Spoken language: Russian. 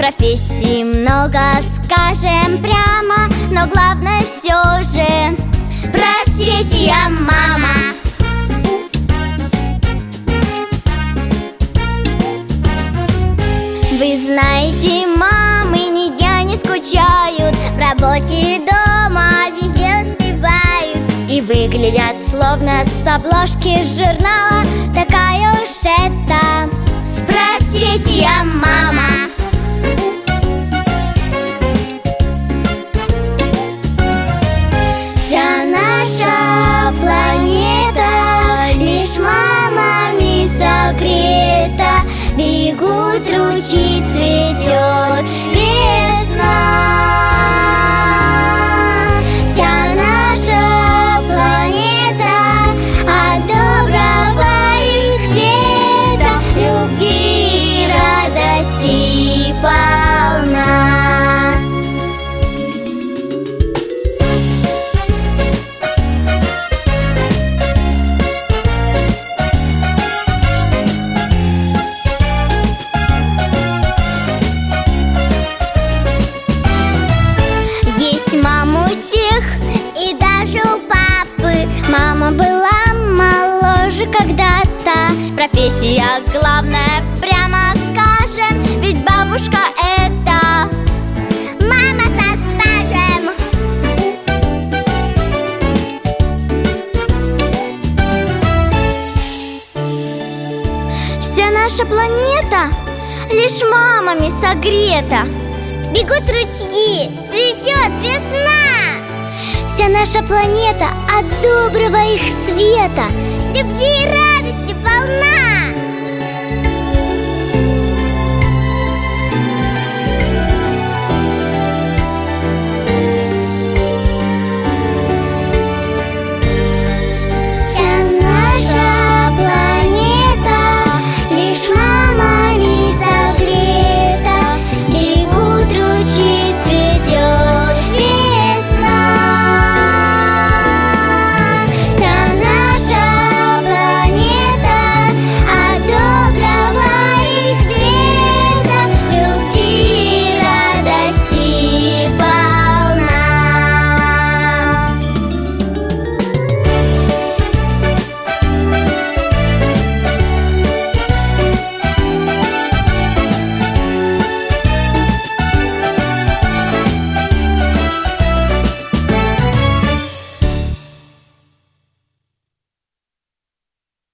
Профессий много, скажем прямо, но главное все же профессия мама. Вы знаете, мамы ни дня не скучают, в работе и дома везде успевают и выглядят словно с обложки журнала. Такая уж это профессия мама. Вся наша планета лишь мамами согрета. Бегут ручьи, цветет весна. Вся наша планета от доброго их света, любви и радости полна. Мама была моложе когда-то. Профессия главная, прямо скажем, ведь бабушка это мама со стажем. Вся наша планета лишь мамами согрета. Бегут ручьи, цветет весна. Вся наша планета от доброго их света, любви и радости